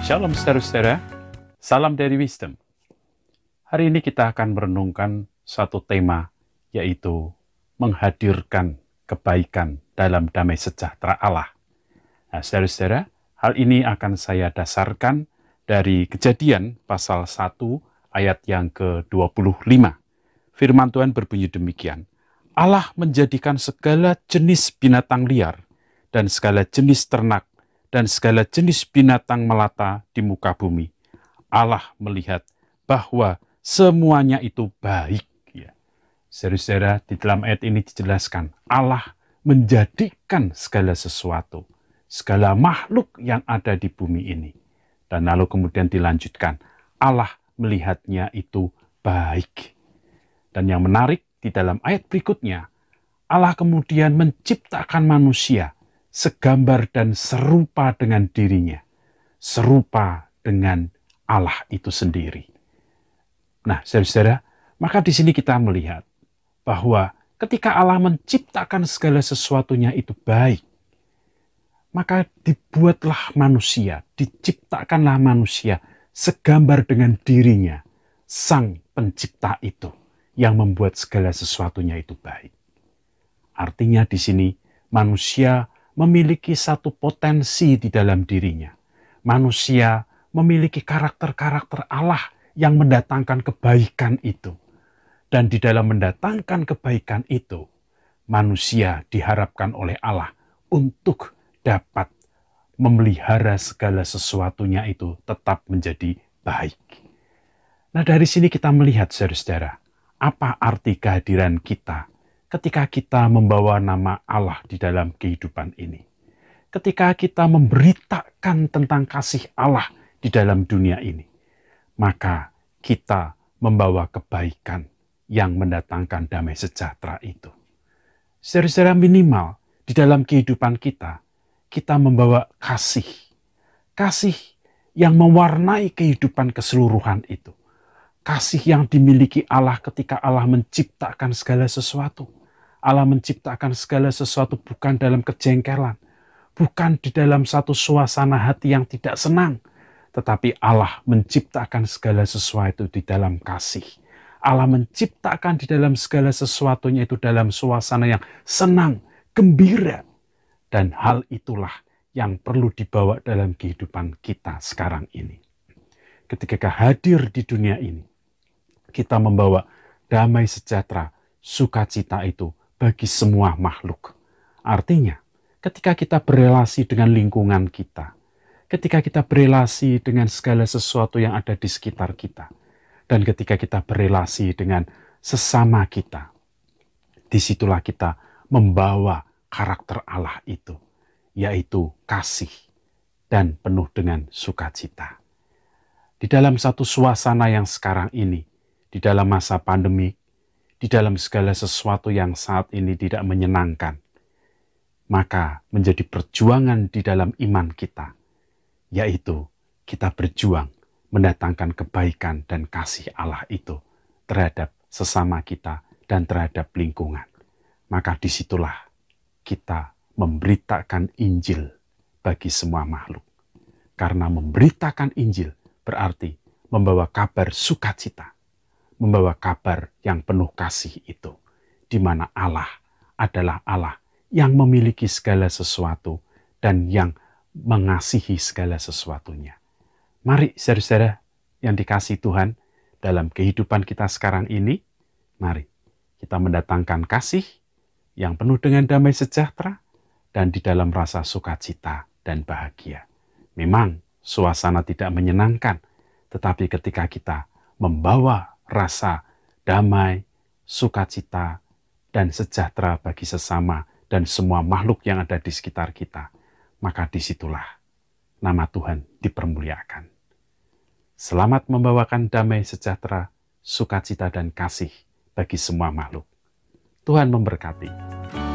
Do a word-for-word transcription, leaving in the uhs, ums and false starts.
Shalom saudara-saudara, salam dari Wisdom. Hari ini kita akan merenungkan satu tema, yaitu menghadirkan kebaikan dalam damai sejahtera Allah. Nah, saudara-saudara, hal ini akan saya dasarkan dari Kejadian pasal satu ayat yang ke dua puluh lima. Firman Tuhan berbunyi demikian, Allah menjadikan segala jenis binatang liar dan segala jenis ternak dan segala jenis binatang melata di muka bumi. Allah melihat bahwa semuanya itu baik. Ya. Saudara-saudara, di dalam ayat ini dijelaskan, Allah menjadikan segala sesuatu, segala makhluk yang ada di bumi ini. Dan lalu kemudian dilanjutkan, Allah melihatnya itu baik. Dan yang menarik, di dalam ayat berikutnya, Allah kemudian menciptakan manusia segambar dan serupa dengan dirinya, serupa dengan Allah itu sendiri. Nah, saudara-saudara, maka di sini kita melihat bahwa ketika Allah menciptakan segala sesuatunya itu baik, maka dibuatlah manusia, diciptakanlah manusia segambar dengan dirinya, Sang Pencipta itu yang membuat segala sesuatunya itu baik. Artinya di sini manusia memiliki satu potensi di dalam dirinya. Manusia memiliki karakter-karakter Allah yang mendatangkan kebaikan itu. Dan di dalam mendatangkan kebaikan itu, manusia diharapkan oleh Allah untuk dapat memelihara segala sesuatunya itu tetap menjadi baik. Nah, dari sini kita melihat, saudara-saudara, apa arti kehadiran kita ketika kita membawa nama Allah di dalam kehidupan ini. Ketika kita memberitakan tentang kasih Allah di dalam dunia ini, maka kita membawa kebaikan yang mendatangkan damai sejahtera itu. Secara minimal di dalam kehidupan kita, kita membawa kasih. Kasih yang mewarnai kehidupan keseluruhan itu. Kasih yang dimiliki Allah ketika Allah menciptakan segala sesuatu. Allah menciptakan segala sesuatu bukan dalam kejengkelan, bukan di dalam satu suasana hati yang tidak senang, tetapi Allah menciptakan segala sesuatu di dalam kasih. Allah menciptakan di dalam segala sesuatunya itu dalam suasana yang senang, gembira. Dan hal itulah yang perlu dibawa dalam kehidupan kita sekarang ini. Ketika hadir di dunia ini, kita membawa damai sejahtera, sukacita itu bagi semua makhluk. Artinya, ketika kita berelasi dengan lingkungan kita, ketika kita berelasi dengan segala sesuatu yang ada di sekitar kita, dan ketika kita berelasi dengan sesama kita, disitulah kita membawa karakter Allah itu, yaitu kasih dan penuh dengan sukacita. Di dalam satu suasana yang sekarang ini, di dalam masa pandemi, di dalam segala sesuatu yang saat ini tidak menyenangkan, maka menjadi perjuangan di dalam iman kita, yaitu kita berjuang mendatangkan kebaikan dan kasih Allah itu terhadap sesama kita dan terhadap lingkungan. Maka disitulah kita memberitakan Injil bagi semua makhluk. Karena memberitakan Injil berarti membawa kabar sukacita, membawa kabar yang penuh kasih itu, di mana Allah adalah Allah yang memiliki segala sesuatu dan yang mengasihi segala sesuatunya. Mari saudara-saudara yang dikasihi Tuhan, dalam kehidupan kita sekarang ini, mari kita mendatangkan kasih yang penuh dengan damai sejahtera dan di dalam rasa sukacita dan bahagia. Memang suasana tidak menyenangkan, tetapi ketika kita membawa rasa damai, sukacita, dan sejahtera bagi sesama dan semua makhluk yang ada di sekitar kita, maka disitulah nama Tuhan dipermuliakan. Selamat membawakan damai sejahtera, sukacita, dan kasih bagi semua makhluk. Tuhan memberkati.